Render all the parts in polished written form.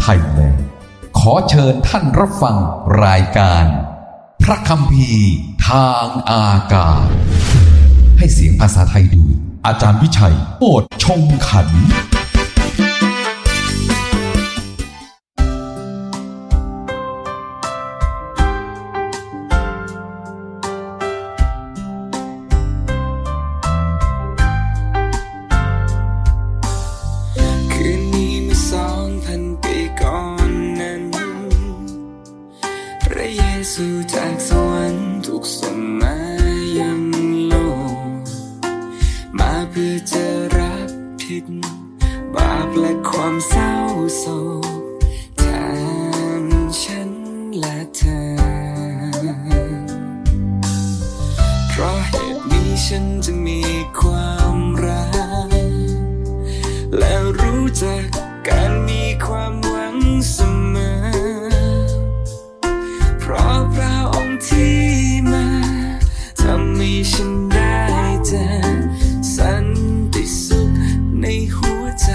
ยแลนด์ขอเชิญท่านรับฟังรายการพระคัมภีร์ทางอากาศให้เสียงภาษาไทยดูอาจารย์วิชัยโอษฐ์ชงขันธ์จากสวรรค์ถูกส่งมายังโลกมาเพื่อจะรับผิดบาปและความเศร้าโศกแทนฉันและเธอเพราะเหตุนี้ฉันจะมีความรักและรู้จักการมีความหวังเสมอเพราะพระองค์ที่มาทำให้ฉันได้เจอสันติสุขในหัวใจ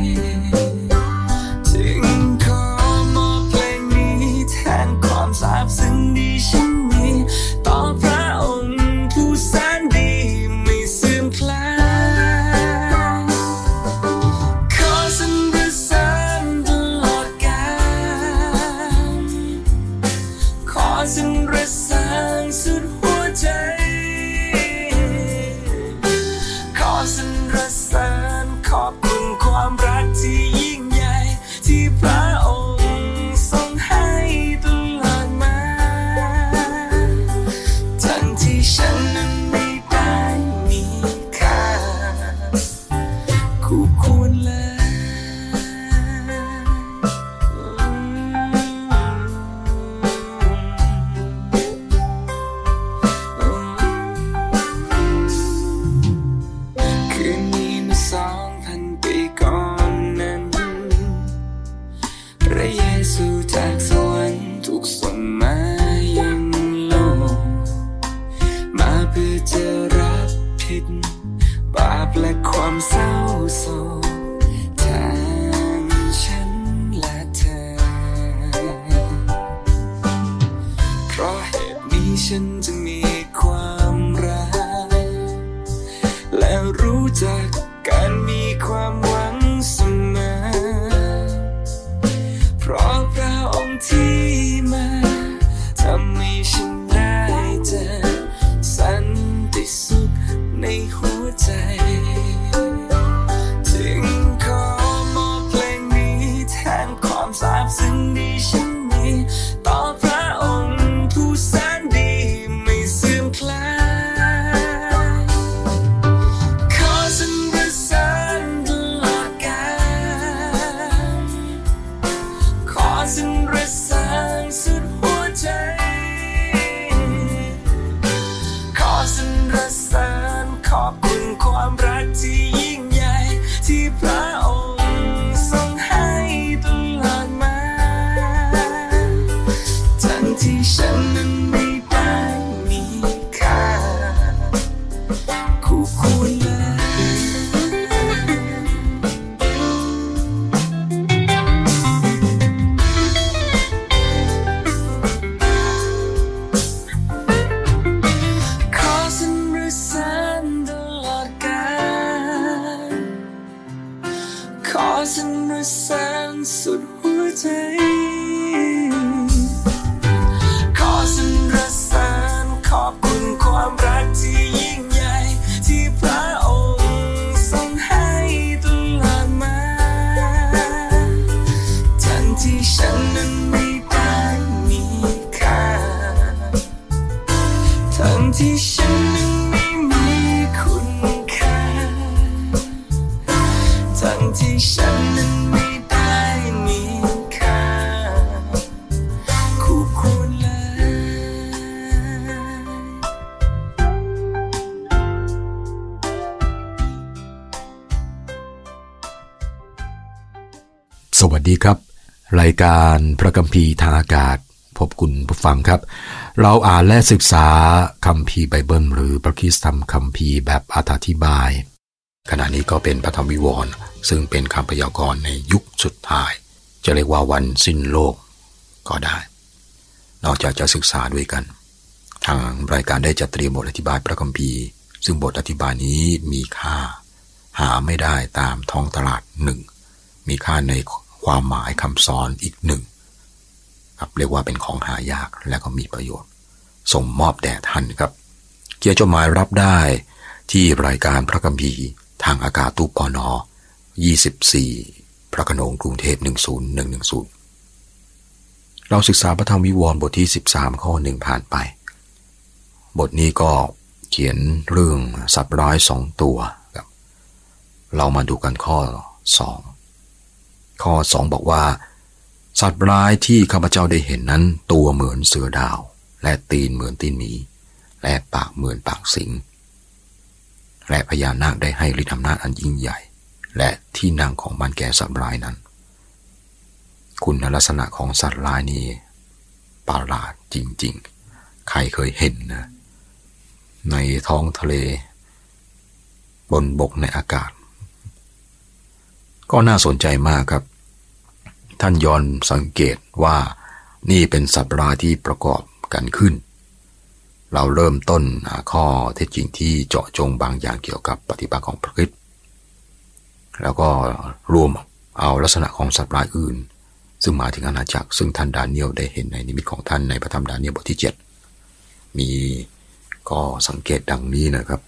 จึงขอมอบเพลงนี้แทนความซาบซึ้งที่ฉันมีต่อพระองค์ผู้แสนดีไม่เสื่อมคลายขอสรรเสริญตลอดกาลขอสรรเสริญสุดหัวใจขอสรรเสริญขอบคุณความรักที่ยิ่งใหญ่ที่พระองค์ทรงให้ตลอดมาทั้งที่ฉันนั้นไม่ได้มีค่าคู่ควรเลยจากสวรรค์ถูกส่งมายังโลกมาเพื่อจะรับผิดบาปและความเศร้าโศกแทนฉันและเธอเพราะเหตุนี้ฉันจะมีความรักและรู้จักการมีความหวังเสมอเพราะพระองค์ที่มาทำให้ฉันได้เจอสันติสุขในหัวใจจึงขอมอบเพลงนี้แทนความซาบซึ้งที่ฉันมีต่อพระองค์ผู้แสนดีไม่เสื่อมคลายขอสรรเสริญตลอดกาลขอสรรเสริญสุดหัวใจขอสรรเสริญขอบคุณความรักที่ยิ่งใหญ่ที่พระองค์ทรงให้ตลอดมาทั้งที่ฉันนั้นไม่ได้มีค่าคู่ควรเลยขอสรรเสริญสุดหัวใจขอสรรเสริญขอบคุณความรักที่ยิ่งใหญ่ที่พระองค์ทรงให้ตลอดมาทั้งที่ฉันนั้นไม่ได้มีค่าทั้งที่ฉันนั้นไม่มีคุณค่าทั้งที่ฉันนั้นไม่ได้มีค่าคู่ควรเลยสวัสดีครับรายการพระคัมภีร์ทางอากาศพบคุณผู้ฟังครับเราอ่านและศึกษาคัมภีร์ไบเบิลหรือพระคริสตธรรมคัมภีร์แบบอธิบายขณะนี้ก็เป็นพระธรรมวิวรณ์ซึ่งเป็นคำพยากรณ์ในยุคสุดท้ายจะเรียกว่าวันสิ้นโลกก็ได้นอกจากจะศึกษาด้วยกันทางรายการได้จัดเตรียมบทอธิบายพระคัมภีร์ซึ่งบทอธิบายนี้มีค่าหาไม่ได้ตามท้องตลาดหนึ่งมีค่าในความหมายคำสอนอีกหนึ่งครับเรียกว่าเป็นของหายากและก็มีประโยชน์ส่งมอบแด่ท่านครับเขียนจดหมายรับได้ที่รายการพระคัมภีร์ทางอากาศตู้ปน24พระโขนงกรุงเทพ10110เราศึกษาพระธรรมวิวรณ์บทที่13ข้อ1ผ่านไปบทนี้ก็เขียนเรื่องสัตว์ร้าย2ตัวครับเรามาดูกันข้อ2บอกว่าสัตว์ร้ายที่ข้าพเจ้าได้เห็นนั้นตัวเหมือนเสือดาวและตีนเหมือนตีนหมีและปากเหมือนปากสิงและพญานาคได้ให้ฤทธิ์อำนาจอันยิ่งใหญ่และที่นั่งของมันแก่สัตว์ร้ายนั้นคุณลักษณะของสัตว์ร้ายนี้ประหลาดจริงๆใครเคยเห็นนะในท้องทะเลบนบกในอากาศก็น่าสนใจมากครับท่านย้อนสังเกตว่านี่เป็นสัตว์ร้ายที่ประกอบกันขึ้นเราเริ่มต้นข้อเท็จจริงที่เจาะจงบางอย่างเกี่ยวกับปฏิบัติของพระคริสต์แล้วก็รวมเอาลักษณะของสัตว์ร้ายอื่นซึ่งหมายถึงอาณาจักรซึ่งท่านดาเนียลได้เห็นในนิมิตของท่านในพระธรรมดาเนียลบทที่7มีก็สังเกตดังนี้นะครับ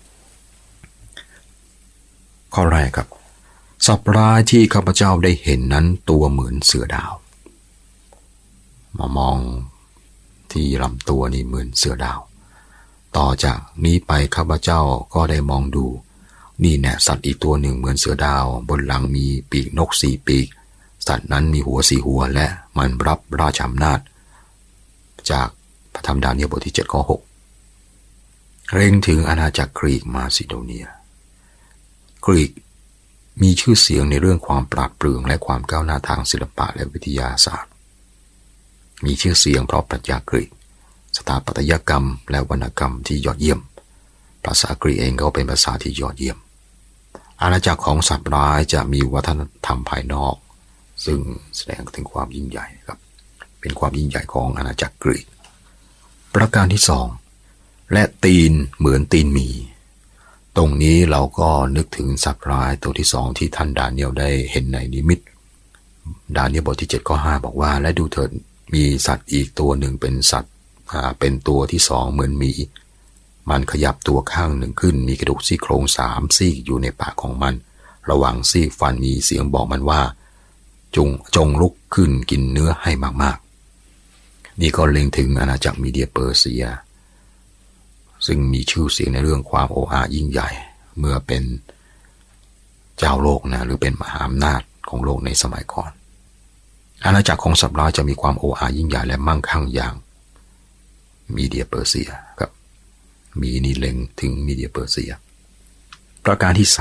ข้อแรกครับสัตว์ร้ายที่ข้าพเจ้าได้เห็นนั้นตัวเหมือนเสือดาวมามองที่ลำตัวนี่เหมือนเสือดาวต่อจากนี้ไปข้าพเจ้าก็ได้มองดูนี่แน่สัตว์อีกตัวหนึ่งเหมือนเสือดาวบนหลังมีปีกนก4ปีกสัตว์นั้นมีหัว4หัวและมันรับราชอำนาจจากพระธรรมดาเนียลบทที่7ข้อ6เล็งถึงอาณาจักรกรีกมาซิโดเนียกรีกมีชื่อเสียงในเรื่องความปราดเปรื่องและความก้าวหน้าทางศิลปะและวิทยาศาสตร์มีชื่อเสียงเพราะปรัชญากรีกสถาปัตยกรรมและวรรณกรรมที่ยอดเยี่ยมภาษากรีกเองก็เป็นภาษาที่ยอดเยี่ยมอาณาจักรของสัตว์ร้ายจะมีวัฒนธรรมภายนอกซึ่งแสดงถึงความยิ่งใหญ่ครับเป็นความยิ่งใหญ่ของอาณาจักรกรีกประการที่2และตีนเหมือนตีนหมีตรงนี้เราก็นึกถึงสัตว์ร้ายตัวที่2ที่ท่านดาเนียลได้เห็นในนิมิตดาเนียลบทที่7ข้อ5บอกว่าและดูเถิดมีสัตว์อีกตัวหนึ่งเป็นสัตว์เป็นตัวที่2เหมือนหมีมันขยับตัวข้างหนึ่งขึ้นมีกระดูกซี่โครง3ซี่อยู่ในปากของมันระหว่างซี่ฟันมีเสียงบอกมันว่าจงลุกขึ้นกินเนื้อให้มากๆนี่ก็เล็งถึงอาณาจักรมีเดียเปอร์เซียซึ่งมีชื่อเสียงในเรื่องความโอ้อายิ่งใหญ่เมื่อเป็นเจ้าโลกนะหรือเป็นมหาอำนาจของโลกในสมัยก่อนอาณาจักรของสัตว์ร้ายจะมีความโอ้อายิ่งใหญ่และมั่งคั่งอย่างมีเดียเปอร์เซียครับมีนี่เล็งถึงมีเดียเปอร์เซียประการที่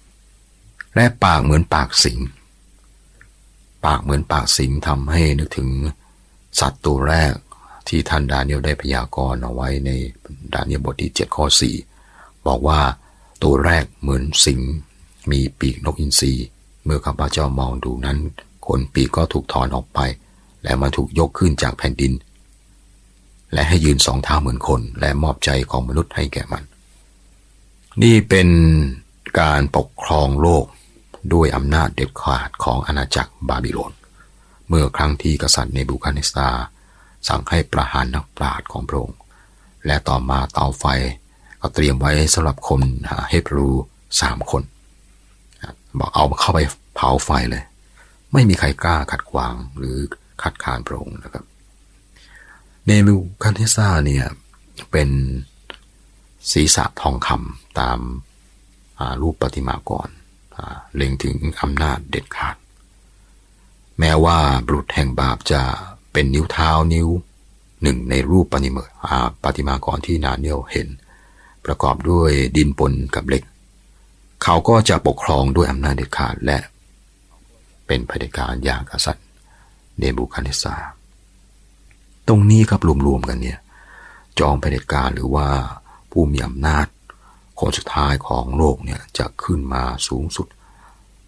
3และปากเหมือนปากสิงปากเหมือนปากสิงทำให้นึกถึงสัตว์ตัวแรกที่ท่านดาเนียลได้พยากรณ์เอาไว้ในดาเนียลบทที่7ข้อ4บอกว่าตัวแรกเหมือนสิงมีปีกนกอินทรีเมื่อข้าพเจ้ามองดูนั้นขนปีกก็ถูกถอนออกไปและมันถูกยกขึ้นจากแผ่นดินและให้ยืน2 เท้าเหมือนคนและมอบใจของมนุษย์ให้แก่มันนี่เป็นการปกครองโลกด้วยอำนาจเด็ดขาดของอาณาจักรบาบิโลนเมื่อครั้งที่กษัตริย์เนบูคัดเนสซาร์สั่งให้ประหารนักปราชญ์ของพระองค์และต่อมาเตาไฟก็เตรียมไว้สำหรับคนเฮบรู3 คนบอกเอาเข้าไปเผาไฟเลยไม่มีใครกล้าขัดขวางหรือคัดค้านพระองค์นะครับเนบูคัดเนสซาร์เนี่ยเป็นศีรษะทองคำตามรูปประติมากรเล็งถึงอำนาจเด็ดขาดแม้ว่าบุรุษแห่งบาปจะเป็นนิ้วเท้านิ้วหนึ่งในรูปประติมากรที่ดาเนียลเห็นประกอบด้วยดินปนกับเหล็กเขาก็จะปกครองด้วยอำนาจเด็ดขาดและเป็นเผด็จการอย่างกษัตริย์เนบูคัดเนสซาร์ตรงนี้ครับรวมๆกันเนี่ยจอมเผด็จการหรือว่าผู้มีอำนาจคนสุดท้ายของโลกเนี่ยจะขึ้นมาสูงสุด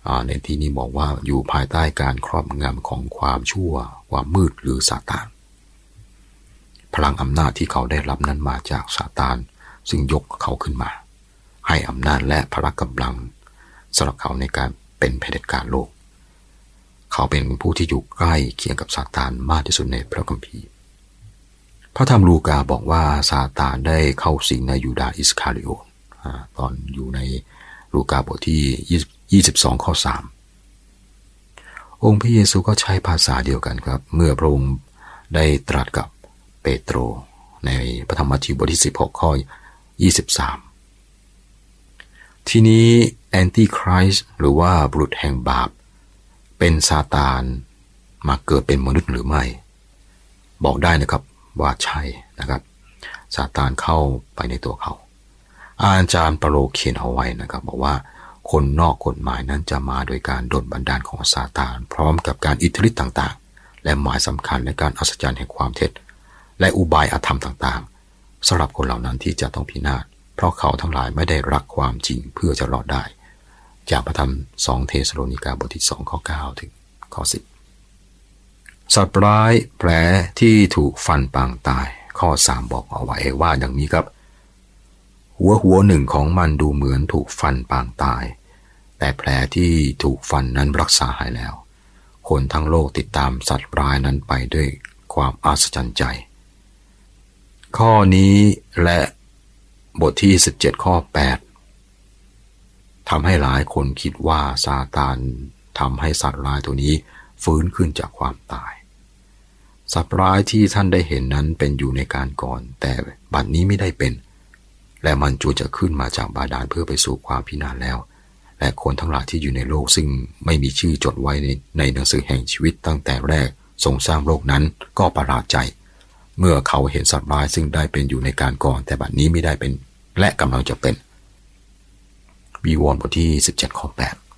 ในที่นี้บอกว่าอยู่ภายใต้การครอบงำของความชั่วความมืดหรือซาตานพลังอำนาจที่เขาได้รับนั้นมาจากซาตานซึ่งยกเขาขึ้นมาให้อำนาจและพละกำลังสำหรับเขาในการเป็นเผด็จการโลกเขาเป็นผู้ที่อยู่ใกล้เคียงกับซาตานมากที่สุดในพระคัมภีร์พระธรรมลูกาบอกว่าซาตานได้เข้าสิงในยูดาห์อิสคาริโอตตอนอยู่ในลูกาบทที่22ข้อ3องค์พระเยซูก็ใช้ภาษาเดียวกันครับเมื่อพระองค์ได้ตรัสกับเปโตรในพระธรรมมัทธิวบทที่16ข้อ23ทีนี้แอนติคริสต์หรือว่าบุรุษแห่งบาปเป็นซาตานมาเกิดเป็นมนุษย์หรือไม่บอกได้นะครับว่าใช่นะครับซาตานเข้าไปในตัวเขาอาจารย์เปโตรเขียนเอาไว้นะครับบอกว่าคนนอกกฎหมายนั้นจะมาโดยการดลบันดาลของซาตานพร้อมกับการอิทธิฤทธิ์ต่างๆและหมายสำคัญในการอัศจรรย์แห่งความเท็จและอุบายอธรรมต่างๆสำหรับคนเหล่านั้นที่จะต้องพินาศเพราะเขาทั้งหลายไม่ได้รักความจริงเพื่อจะรอดได้จากพระธรรม2เทสโลนิกาบทที่2ข้อ9ถึงข้อ10สัตว์ร้ายแผลที่ถูกฟันปางตายข้อ3บอกเอาไว้ว่าอย่างนี้ครับหัวหนึ่งของมันดูเหมือนถูกฟันปางตายแต่แผลที่ถูกฟันนั้นรักษาหายแล้วคนทั้งโลกติดตามสัตว์ร้ายนั้นไปด้วยความอัศจรรย์ใจข้อนี้และบทที่17ข้อ8ทำให้หลายคนคิดว่าซาตานทำให้สัตว์ร้ายตัวนี้ฟื้นขึ้นจากความตายสัตว์ร้ายที่ท่านได้เห็นนั้นเป็นอยู่ในการก่อนแต่บัดนี้ไม่ได้เป็นและมันจูจะขึ้นมาจากบาดาลเพื่อไปสู่ความพินาศแล้วและคนทั้งหลายที่อยู่ในโลกซึ่งไม่มีชื่อจดไว้ในหนังสือแห่งชีวิตตั้งแต่แรกทรงสร้างโลกนั้นก็ประหลาดใจเมื่อเขาเห็นสัตว์ร้ายซึ่งได้เป็นอยู่ในการก่อนแต่บัดนี้ไม่ได้เป็นและกำลังจะเป็นวิวรณ์บทที่17ข้อ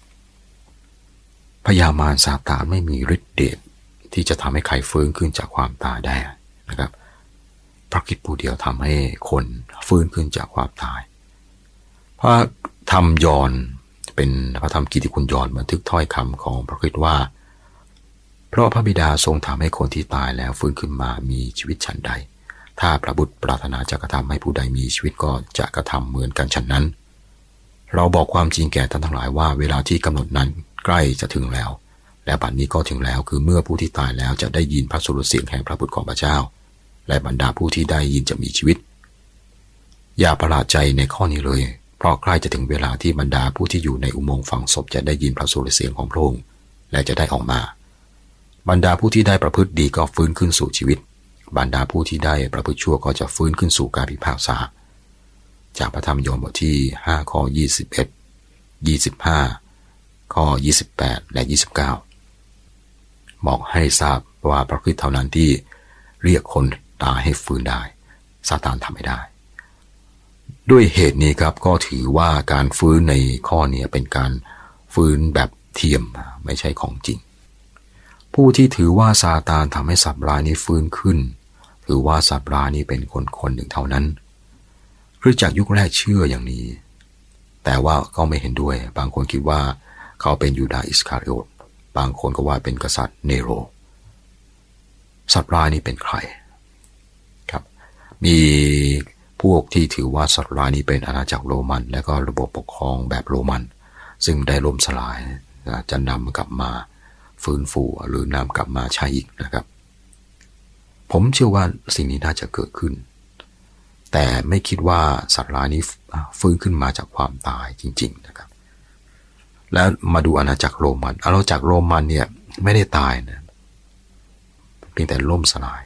8พญามารซาตานไม่มีฤทธิ์เดชที่จะทำให้ใครฟื้นขึ้นจากความตายได้นะครับพระคริสต์ผู้เดียวทำให้คนฟื้นขึ้นจากความตายพระธรรมยอห์นเป็นพระธรรมกิตติคุณยอห์นบันทึกถ้อยคำของพระคริสต์ว่าเพราะพระบิดาทรงทำให้คนที่ตายแล้วฟื้นขึ้นมามีชีวิตฉันใดถ้าพระบุตรปรารถนาจะกระทำให้ผู้ใดมีชีวิตก็จะกระทำเหมือนกันฉันนั้นเราบอกความจริงแก่ท่านทั้งหลายว่าเวลาที่กำหนดนั้นใกล้จะถึงแล้วและบัดนี้ก็ถึงแล้วคือเมื่อผู้ที่ตายแล้วจะได้ยินพระสุรเสียงแห่งพระบุตรของพระเจ้าและบรรดาผู้ที่ได้ยินจะมีชีวิตอย่าประหลาดใจในข้อนี้เลยเพราะใกล้จะถึงเวลาที่บรรดาผู้ที่อยู่ในอุโมงค์ฝังศพจะได้ยินพระสุรเสียงของพระองค์และจะได้ออกมาบรรดาผู้ที่ได้ประพฤติดีก็ฟื้นขึ้นสู่ชีวิตบรรดาผู้ที่ได้ประพฤติชั่วก็จะฟื้นขึ้นสู่การพิพากษาจากพระธรรมโยมบทที่5ข้อ21 25ข้อ28และ29บอกให้ทราบว่าพระคริสต์เท่านั้นที่เรียกคนตายให้ฟื้นได้ซาตานทำไม่ได้ด้วยเหตุนี้ครับก็ถือว่าการฟื้นในข้อนี้เป็นการฟื้นแบบเทียมไม่ใช่ของจริงผู้ที่ถือว่าซาตานทำให้สัตว์ร้ายนี้ฟื้นขึ้นถือว่าสัตว์ร้ายนี้เป็นคนหนึ่งเท่านั้นคริสตจักรยุคแรกเชื่ออย่างนี้แต่ว่าก็ไม่เห็นด้วยบางคนคิดว่าเขาเป็นยูดาห์อิสคาริโอตบางคนก็ว่าเป็นกษัตริย์เนโรสัตว์ร้ายนี้เป็นใครครับมีพวกที่ถือว่าสัตว์ร้ายนี้เป็นอาณาจักรโรมันและก็ระบบปกครองแบบโรมันซึ่งได้ล่มสลายจะนำกลับมาฟื้นฟูหรือนำกลับมาใช้อีกนะครับผมเชื่อว่าสิ่งนี้น่าจะเกิดขึ้นแต่ไม่คิดว่าสัตว์ร้ายนี้ฟื้นขึ้นมาจากความตายจริงๆนะครับแล้วมาดูอาณาจักรโรมันอาณาจักรโรมันเนี่ยไม่ได้ตายนะเพียงแต่ล่มสลาย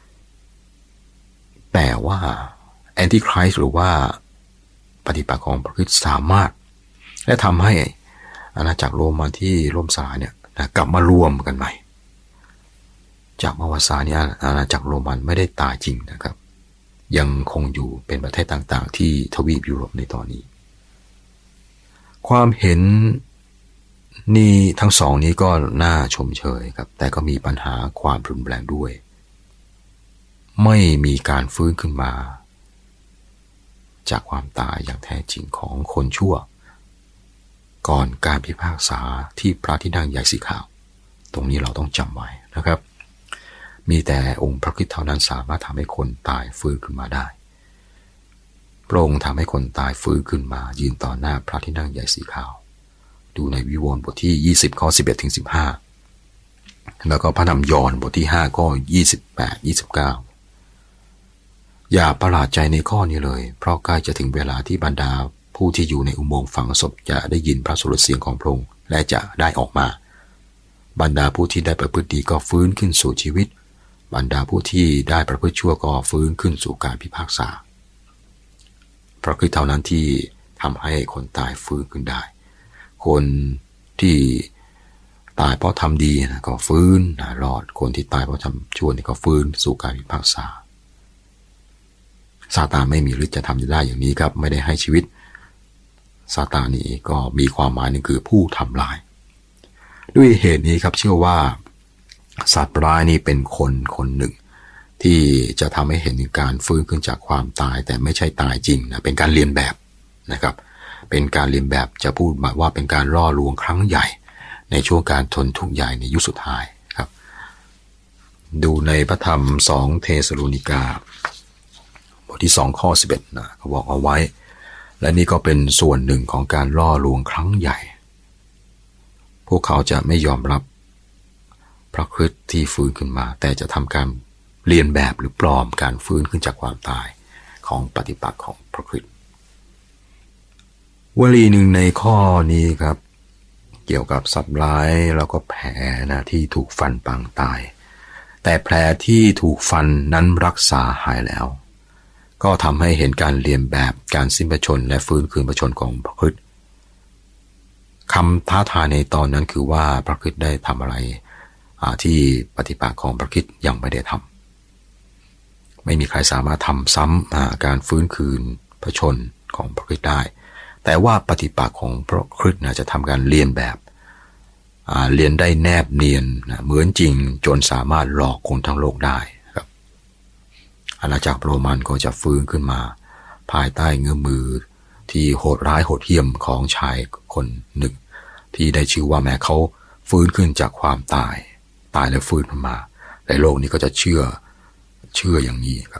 แต่ว่าแอนติคริสต์หรือว่าปฏิปักษ์ของพระคริสต์สามารถและทำให้อาณาจักรโรมันที่ล่มสลายเนี่ยกลับมารวมกันใหม่จากประวัติศาสตร์เนี่ยอาณาจักรโรมันไม่ได้ตายจริงนะครับยังคงอยู่เป็นประเทศต่างๆที่ทวีปยุโรปในตอนนี้ความเห็นนี่ทั้งสองนี้ก็น่าชมเชยครับแต่ก็มีปัญหาความรุนแรงด้วยไม่มีการฟื้นขึ้นมาจากความตายอย่างแท้จริงของคนชั่วก่อนการพิพากษาที่พระที่นั่งใหญ่สีขาวตรงนี้เราต้องจำไว้นะครับมีแต่องค์พระคริสต์เท่านั้นสามารถทำให้คนตายฟื้นขึ้นมาได้พระองค์ทำให้คนตายฟื้นขึ้นมายืนต่อหน้าพระที่นั่งใหญ่สีขาวดูในวิวรณ์บทที่20ข้อ11ถึง15แล้วก็พระธรรมยอห์นบทที่5ข้อ28 29อย่าประหลาดใจในข้อนี้เลยเพราะใกล้จะถึงเวลาที่บรรดาผู้ที่อยู่ในอุโมงค์ฝังศพจะได้ยินพระสุรเสียงของพระองค์และจะได้ออกมาบรรดาผู้ที่ได้ประพฤติดีก็ฟื้นขึ้นสู่ชีวิตบรรดาผู้ที่ได้ประพฤติชั่วก็ฟื้นขึ้นสู่การพิพากษาเพราะคือเท่านั้นที่ทำให้คนตายฟื้นขึ้นได้คนที่ตายเพราะทำดีนะก็ฟื้นรอดคนที่ตายเพราะทำชั่วนี่ก็ฟื้นสู่การพิพากษาซาตานไม่มีฤทธิ์จะทำได้อย่างนี้ครับไม่ได้ให้ชีวิตซาตานนี้ก็มีความหมายหนึ่งคือผู้ทำลายด้วยเหตุนี้ครับเชื่อว่าสัตว์ร้ายนี้เป็นคนหนึ่งที่จะทำให้เห็นการฟื้นขึ้นจากความตายแต่ไม่ใช่ตายจริงนะเป็นการเลียนแบบนะครับเป็นการเลียนแบบจะพูดหมายว่าเป็นการล่อลวงครั้งใหญ่ในช่วงการทนทุกข์ใหญ่ในยุคสุดท้ายครับดูในพระธรรม2เทสโลนิกาบทที่2ข้อ11นะเขาบอกเอาไว้และนี่ก็เป็นส่วนหนึ่งของการล่อลวงครั้งใหญ่พวกเขาจะไม่ยอมรับพระคริสต์ที่ฟื้นขึ้นมาแต่จะทำการเลียนแบบหรือปลอมการฟื้นขึ้นจากความตายของปฏิปักษ์ของพระคริสต์วลีหนึ่งในข้อนี้ครับเกี่ยวกับสัตว์ร้ายแล้วก็แผลนะที่ถูกฟันปางตายแต่แผลที่ถูกฟันนั้นรักษาหายแล้วก็ทำให้เห็นการเลียนแบบการสิ้นพระชนม์และฟื้นคืนพระชนม์ของพระคริสต์คำท้าทายในตอนนั้นคือว่าพระคริสต์ได้ทำอะไรที่ปฏิปักษ์ของพระคริสต์ยังไม่ได้ทำไม่มีใครสามารถทำซ้ำการฟื้นคืนพระชนม์ของพระคริสต์ได้แต่ว่าปฏิปักษ์ของพระคริสต์จะทำการเลียนแบบเลียนได้แนบเนียนเหมือนจริงจนสามารถหลอกคนทั้งโลกได้ครับอาณาจักรโรมันก็จะฟื้นขึ้นมาภายใต้เงื้อมือที่โหดร้ายโหดเหี้ยมของชายคนหนึ่งที่ได้ชื่อว่าแม้เขาฟื้นขึ้นจากความตายแล้วฟื้นขึ้นมาในโลกนี้ก็จะเชื่ออย่างนี้ครับ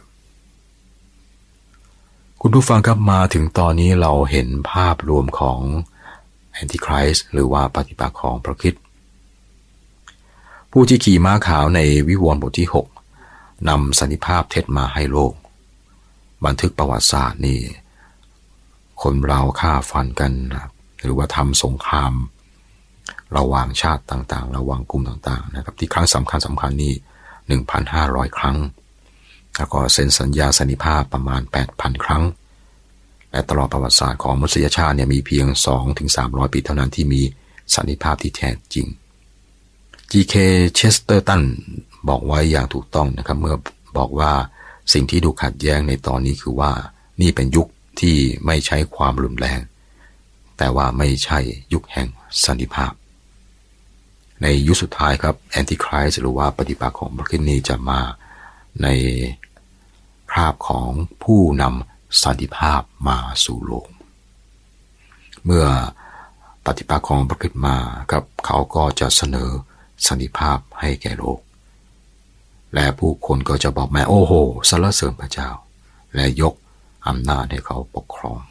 คุณผู้ฟังครับมาถึงตอนนี้เราเห็นภาพรวมของแอนติไครสต์หรือว่าปฏิปักษ์ของพระคริสต์ผู้ที่ขี่ม้าขาวในวิวรณ์บทที่6นำสันนิภาพเท็จมาให้โลกบันทึกประวัติศาสตร์นี่คนเราฆ่าฟันกันหรือว่าทำสงครามระหว่างชาติต่างๆระหว่างกลุ่มต่างๆนะครับที่ครั้งสำคัญนี่ 1,500 ครั้งแล้วก็เซ็นสัญญาสันนิภาพประมาณ 8,000 ครั้งและตลอดประวัติศาสตร์ของมนุษยชาติเนี่ยมีเพียง 2-300 ปีเท่านั้นที่มีสันนิภาพที่แท้จริง G.K. Chesterton บอกไว้อย่างถูกต้องนะครับเมื่อบอกว่าสิ่งที่ดูขัดแย้งในตอนนี้คือว่านี่เป็นยุคที่ไม่ใช้ความรุนแรงแต่ว่าไม่ใช่ยุคแห่งสันติภาพในยุคสุดท้ายครับแอนติไครสต์หรือว่าปฏิปักษ์ของพระคริสต์นี้จะมาในคราบของผู้นำสันติภาพมาสู่โลกเมื่อปฏิปักษ์ของพระคริสต์มาครับเขาก็จะเสนอสันติภาพให้แก่โลกและผู้คนก็จะบอกแม่โอ้โหสรรเสริญพระเจ้าและยกอำนาจให้เขาปกครอง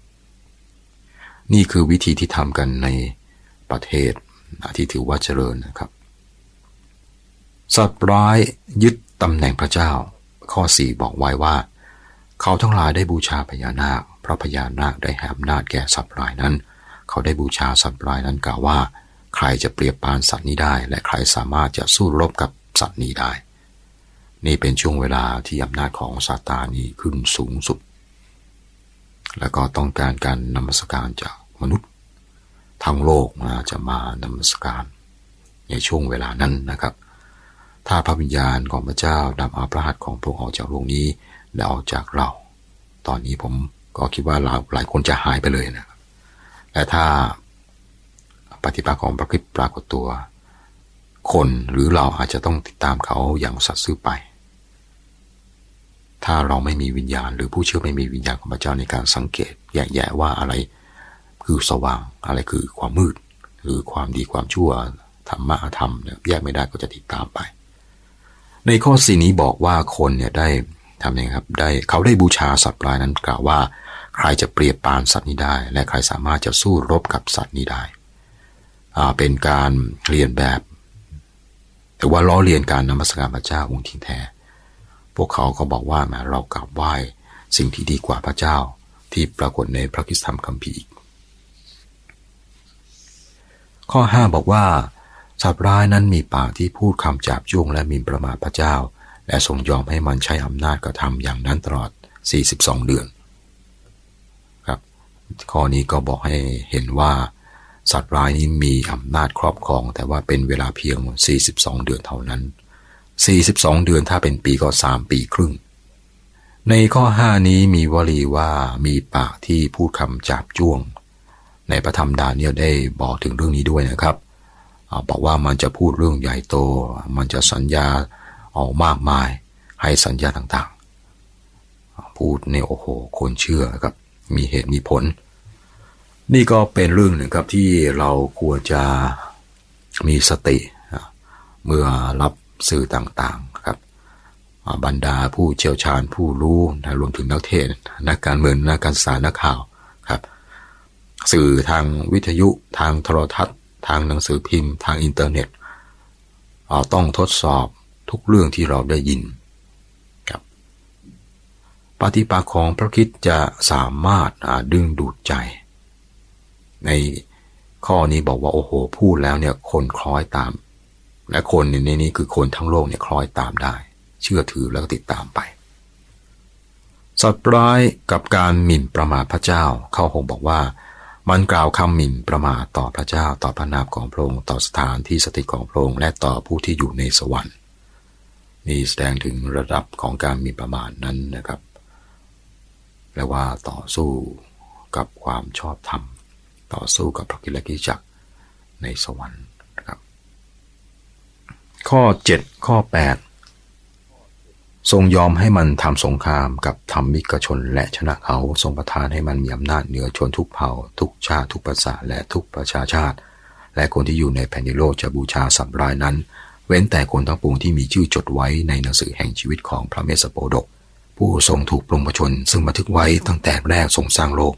นี่คือวิธีที่ทำกันในประเทศที่ถือว่าเจริญนะครับสัตว์ร้ายยึดตำแหน่งพระเจ้าข้อ4บอกไว้ว่าเขาทั้งหลายได้บูชาพญานาคเพราะพญานาคได้ให้อำนาจแก่สัตว์ร้ายนั้นเขาได้บูชาสัตว์ร้ายนั้นกล่าวว่าใครจะเปรียบปานสัตว์นี้ได้และใครสามารถจะสู้รบกับสัตว์นี้ได้นี่เป็นช่วงเวลาที่อำนาจของซาตานนี้ขึ้นสูงสุดแล้วก็ต้องการการนมัสการจากมนุษย์ทั้งโลกจะมานมัสการในช่วงเวลานั้นนะครับถ้าพระวิญญาณของพระเจ้านำเอาพระหัตถ์ของพระองค์ออกจากโลกนี้และออกจากเราตอนนี้ผมก็คิดว่าหลายคนจะหายไปเลยนะแต่ถ้าปฏิปักษ์ของพระคริสต์ปรากฏตัวคนหรือเราอาจจะต้องติดตามเขาอย่างสัตย์ซื่อไปถ้าเราไม่มีวิญญาณหรือผู้เชื่อไม่มีวิญญาณของพระเจ้าในการสังเกตแยกแยะว่าอะไรคือสว่างอะไรคือความมืดหรือความดีความชั่วธรรมะอธรรมเนี่ยแยกไม่ได้ก็จะติดตามไปในข้อ4นี้บอกว่าคนเนี่ยได้ทำยังไงครับเขาได้บูชาสัตว์ร้ายนั้นกล่าวว่าใครจะเปรียบปานสัตว์นี้ได้และใครสามารถจะสู้รบกับสัตว์นี้ได้เป็นการเรียนแบบแต่ว่าล้อเลียนการนมัสการพระเจ้าองค์ที่แท้พวกเขาก็บอกว่าเรากราบไหว้สิ่งที่ดีกว่าพระเจ้าที่ปรากฏในพระคริสตธรรมคัมภีร์ข้อ5บอกว่าสัตว์ร้ายนั้นมีปากที่พูดคำจาบจ้วงและหมิ่นประมาทพระเจ้าและทรงยอมให้มันใช้อำนาจกระทำอย่างนั้นตลอด42เดือนครับข้อนี้ก็บอกให้เห็นว่าสัตว์ร้ายนี้มีอำนาจครอบครองแต่ว่าเป็นเวลาเพียง42เดือนเท่านั้น42เดือนถ้าเป็นปีก็3ปีครึ่งในข้อ5นี้มีวลีว่ามีปากที่พูดคำจาบจ้วงในพระธรรมดาเนียลได้บอกถึงเรื่องนี้ด้วยนะครับบอกว่ามันจะพูดเรื่องใหญ่โตมันจะสัญญาออกมากมายให้สัญญาต่างๆพูดในโอ้โหคนเชื่อครับมีเหตุมีผลนี่ก็เป็นเรื่องหนึ่งครับที่เราควรจะมีสติเมื่อรับสื่อต่างๆครับบรรดาผู้เชี่ยวชาญผู้รู้รวมถึงนักเทศน์นักการเมืองนักการศึกษานักข่าวครับสื่อทางวิทยุทางโทรทัศน์ทางหนังสือพิมพ์ทางอินเทอร์เน็ตต้องทดสอบทุกเรื่องที่เราได้ยินครับปฏิปักษ์ของพระคริสต์จะสามารถดึงดูดใจในข้อนี้บอกว่าโอ้โหพูดแล้วเนี่ยคนคล้อยตามและคนในนี้คือคนทั้งโลกเนี่ยคล้อยตามได้เชื่อถือแล้วก็ติดตามไปสัตว์ร้ายกับการหมิ่นประมาทพระเจ้าเขาคงบอกว่ามันกล่าวคำหมิ่นประมาทต่อพระเจ้าต่อพระนามของพระองค์ต่อสถานที่สถิตของพระองค์และต่อผู้ที่อยู่ในสวรรค์นี่แสดงถึงระดับของการหมิ่นประมาทนั้นนะครับแปลว่าต่อสู้กับความชอบธรรมต่อสู้กับพระกิเลสกิจักรในสวรรค์นะครับข้อ7ข้อ8ทรงยอมให้มันทำสงครามกับธรรมิกชนและชนะเขาทรงประทานให้มันมีอำนาจเหนือชนทุกเผ่าทุกชาติทุกภาษาและทุกประชาชาติและคนที่อยู่ในแผ่นดินโลกจะบูชาสัตว์ร้ายนั้นเว้นแต่คนทั้งปวงที่มีชื่อจดไว้ในหนังสือแห่งชีวิตของพระเมสสโปดกผู้ทรงถูกปลงพระชนซึ่งบันทึกไว้ตั้งแต่แรกทรงสร้างโลก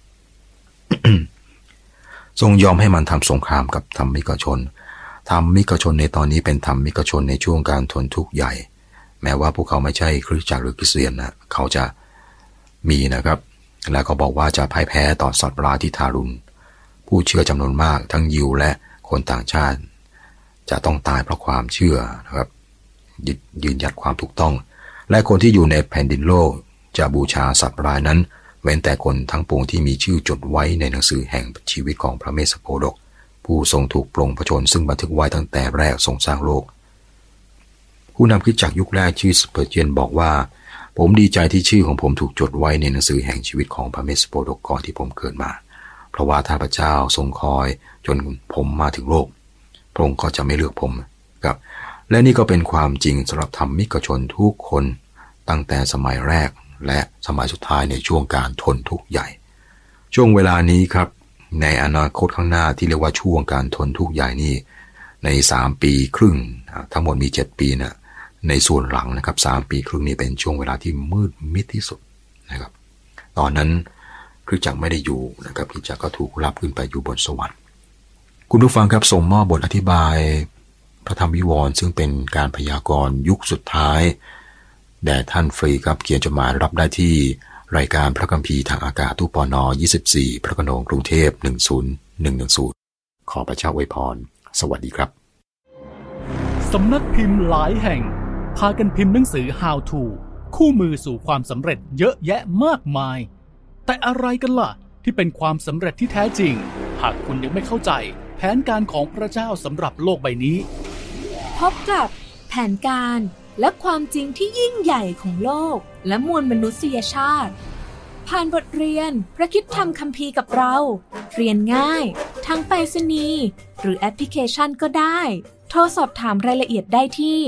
ทรงยอมให้มันทำสงครามกับธรรมิกชนในตอนนี้เป็นธรรมิกชนในช่วงการทนทุกข์ใหญ่แม้ว่าพวกเขาไม่ใช่คริสตจักรหรือคริสเตียนนะเขาจะมีนะครับแล้วก็บอกว่าจะพ่ายแพ้ต่อสัตว์ร้ายที่ทารุณผู้เชื่อจำนวนมากทั้งยิวและคนต่างชาติจะต้องตายเพราะความเชื่อนะครับยืนหยัดความถูกต้องและคนที่อยู่ในแผ่นดินโลกจะบูชาสัตว์ร้ายนั้นเว้นแต่คนทั้งปวงที่มีชื่อจดไว้ในหนังสือแห่งชีวิตของพระเมสสโปดกผู้ทรงถูกปลงพระชนซึ่งบันทึกไว้ตั้งแต่แรกทรงสร้างโลกผู้นำคริสตจักรยุคแรกชื่อสเปอร์เจียนบอกว่าผมดีใจที่ชื่อของผมถูกจดไว้ในหนังสือแห่งชีวิตของพระเมสสโปดกก่อนที่ผมเกิดมาเพราะว่าถ้าพระเจ้าทรงคอยจนผมมาถึงโลกพระองค์ก็จะไม่เลือกผมครับและนี่ก็เป็นความจริงสำหรับธรรมิกชนทุกคนตั้งแต่สมัยแรกและสมัยสุดท้ายในช่วงการทนทุกข์ใหญ่ช่วงเวลานี้ครับในอนาคตข้างหน้าที่เรียกว่าช่วงการทนทุกข์ใหญ่นี่ใน3ปีครึ่งทั้งหมดมี7ปีนะในส่วนหลังนะครับ3ปีครึ่งนี้เป็นช่วงเวลาที่มืดมิดที่สุดนะครับตอนนั้นคริสตจักรไม่ได้อยู่นะครับคริสตจักรก็ถูกรับขึ้นไปอยู่บนสวรรค์คุณผู้ฟังครับส่งมอบบทอธิบายพระธรรมวิวรณ์ซึ่งเป็นการพยากรณ์ยุคสุดท้ายแด่ท่านฟรีครับเขียนจดหมายรับได้ที่รายการพระคัมภีร์ทางอากาศตู้ปน24พระโขนงกรุงเทพ10110ขอพระเจ้าอวยพรสวัสดีครับสำนักพิมพ์หลายแห่งพากันพิมพ์หนังสือ How to คู่มือสู่ความสำเร็จเยอะแยะมากมายแต่อะไรกันล่ะที่เป็นความสำเร็จที่แท้จริงหากคุณยังไม่เข้าใจแผนการของพระเจ้าสำหรับโลกใบนี้พบกับแผนการและความจริงที่ยิ่งใหญ่ของโลกและมวลมนุษยชาติผ่านบทเรียนพระคริสตธรรมคัมภีร์กับเราเรียนง่ายทางไปรษณีย์หรือแอปพลิเคชันก็ได้โทรสอบถามรายละเอียดได้ที่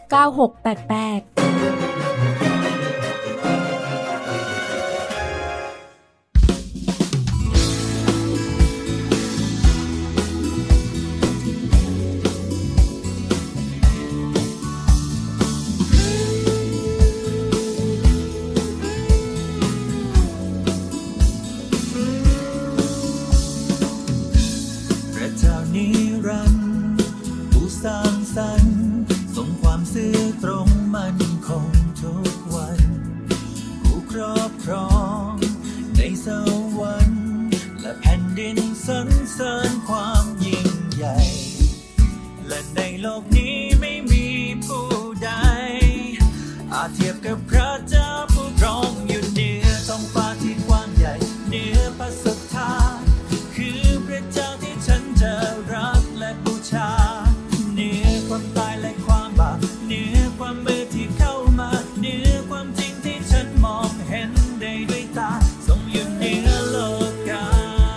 086 522 9688 สวรรค์และแผ่นดินสรรเสริญความยิ่งใหญ่และในโลกนี้ไม่มีผู้ใดอาจเทียบกับพระเจ้าผู้ครองอยู่เหนือท้องฟ้าที่กว้างใหญ่เหนือพระสุธาคือพระเจ้าที่ฉันจะรักและบูชาเหนือความตายและความบาปเหนือความมืดที่เข้ามาเหนือความจริงที่ฉันมองเห็นได้ด้วยตาทรงอยู่เหนือโลกา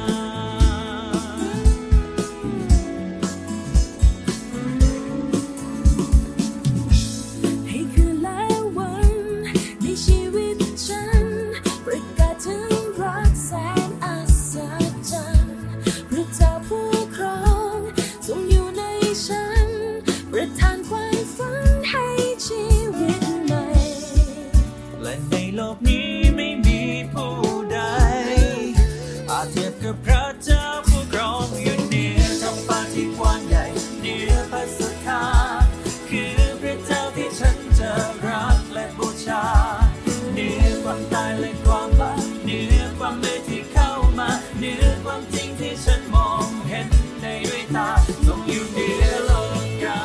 ให้คืนและวันในชีวิตฉันประกาศถึงรักแสนอัศจรรย์พระเจ้าผู้ครองทรงอยู่ในฉันประทานความฝันให้ชีวิตใหม่และในโลกนี้ไม่มีผู้ใดอาจเทียบกับพระเจ้าผู้ครองอยู่เหนือท้องฟ้าที่กว้างใหญ่เหนือพระสุธาคือพระเจ้าที่ฉันจะรักและบูชาเหนือความตายและความบาปเหนือความมืดที่เข้ามาเหนือความจริงที่ฉันมองเห็นได้ด้วยตาทรงอยู่เหนือโลกา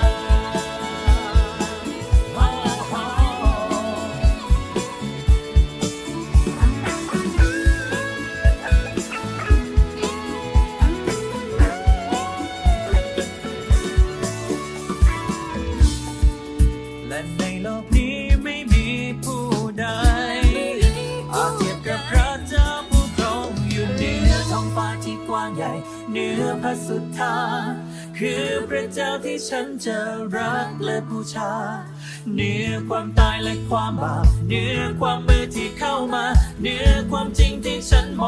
และในโลกนี้ไม่มีผู้ใดอาจเทียบกับพระเจ้าผู้ครองอยู่เหนือท้องฟ้าที่กว้างใหญ่เหนือพระสุธาคือพระเจ้าที่ฉันจะรักและบูชาเหนือความตายและความบาปเหนือความมืดที่เข้ามาเหนือความจริงที่ฉันม